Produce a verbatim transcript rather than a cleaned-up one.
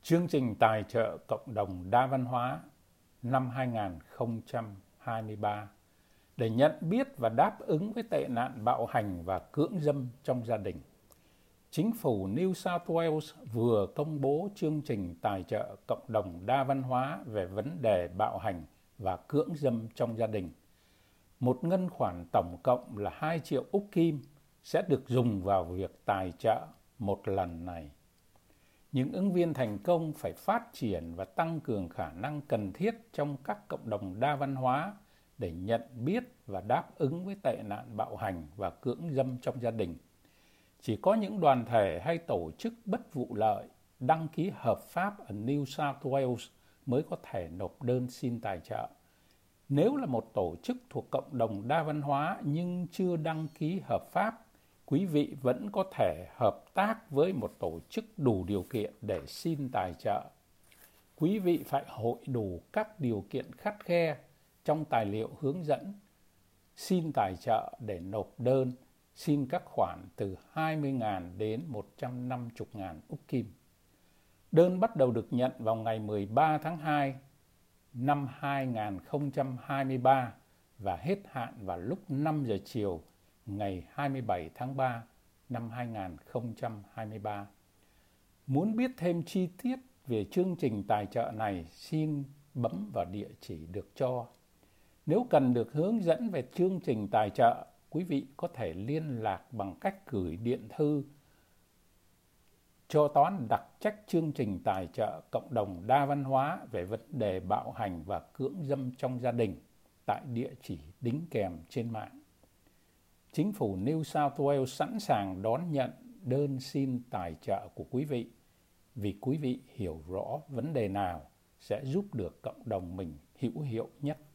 Chương trình tài trợ cộng đồng đa văn hóa năm hai không hai ba để nhận biết và đáp ứng với tệ nạn bạo hành và cưỡng dâm trong gia đình. Chính phủ New South Wales vừa công bố chương trình tài trợ cộng đồng đa văn hóa về vấn đề bạo hành và cưỡng dâm trong gia đình. Một ngân khoản tổng cộng là hai triệu Úc Kim sẽ được dùng vào việc tài trợ một lần này. Những ứng viên thành công phải phát triển và tăng cường khả năng cần thiết trong các cộng đồng đa văn hóa để nhận biết và đáp ứng với tệ nạn bạo hành và cưỡng dâm trong gia đình. Chỉ có những đoàn thể hay tổ chức bất vụ lợi đăng ký hợp pháp ở New South Wales mới có thể nộp đơn xin tài trợ. Nếu là một tổ chức thuộc cộng đồng đa văn hóa nhưng chưa đăng ký hợp pháp, quý vị vẫn có thể hợp tác với một tổ chức đủ điều kiện để xin tài trợ. Quý vị phải hội đủ các điều kiện khắt khe trong tài liệu hướng dẫn xin tài trợ để nộp đơn xin các khoản từ hai mươi nghìn đến một trăm năm mươi nghìn Úc Kim. Đơn bắt đầu được nhận vào ngày mười ba tháng hai năm hai không hai ba và hết hạn vào lúc năm giờ chiều ngày hai mươi bảy tháng ba năm hai không hai ba. Muốn biết thêm chi tiết về chương trình tài trợ này, xin bấm vào địa chỉ được cho. Nếu cần được hướng dẫn về chương trình tài trợ, quý vị có thể liên lạc bằng cách gửi điện thư cho toán đặc trách chương trình tài trợ cộng đồng đa văn hóa về vấn đề bạo hành và cưỡng dâm trong gia đình tại địa chỉ đính kèm trên mạng. Chính phủ New South Wales sẵn sàng đón nhận đơn xin tài trợ của quý vị vì quý vị hiểu rõ vấn đề nào sẽ giúp được cộng đồng mình hữu hiệu nhất.